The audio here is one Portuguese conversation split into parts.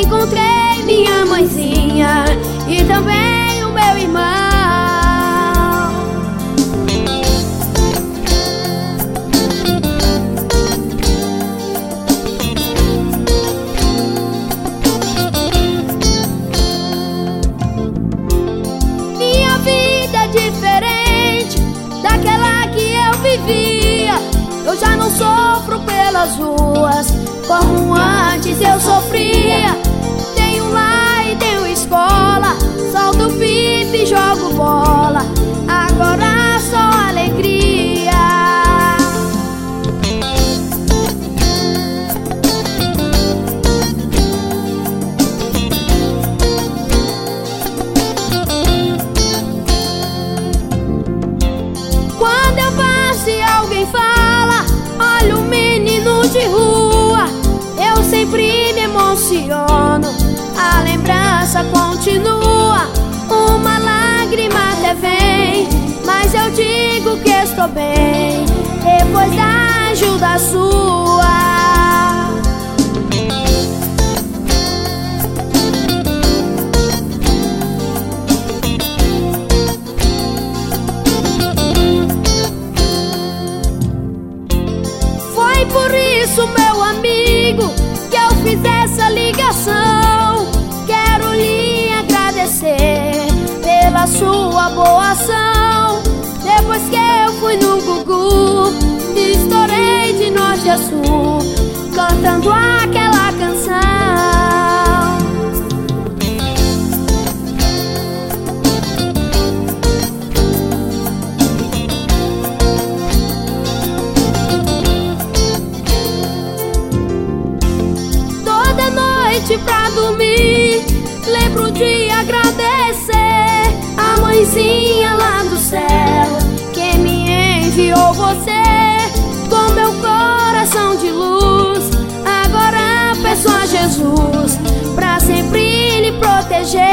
encontrei minha mãezinha e também o meu irmão. Minha vida é diferente daquela que eu vivia. Eu já não sofro pelas ruas como antes eu sofria. Tenho lar e tenho escola, solto pipa e jogo bola. Agora só alegria. Quando eu passo e alguém fala, olha o menino de rua, eu sempre me emociono, a lembrança continua. Uma lágrima até vem, mas eu digo que estou bem, depois da ajuda sua. Foi por isso, meu amigo, que eu fiz essa ligação. Quero lhe agradecer pela sua boa ação. Depois que eu fui no Gugu, estourei de norte a sul, cantando aquela canção. Toda noite pra dormir, lembro de agradecer a mãezinha lá do céu, que me enviou você com meu coração de luz. Agora peço a Jesus pra sempre lhe proteger.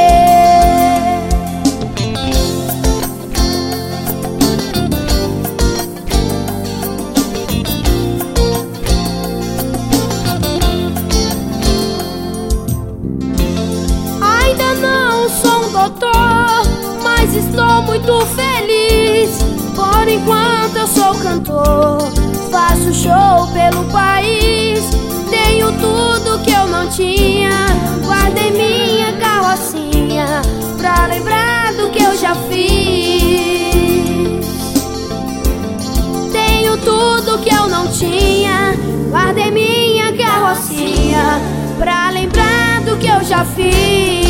Ainda não sou um doutor, mas estou muito feliz. Por enquanto eu sou cantor, faço show pelo país. Tenho tudo que eu não tinha, guardei minha carrocinha pra lembrar do que eu já fiz. Tenho tudo que eu não tinha, guardei minha carrocinha pra lembrar do que eu já fiz.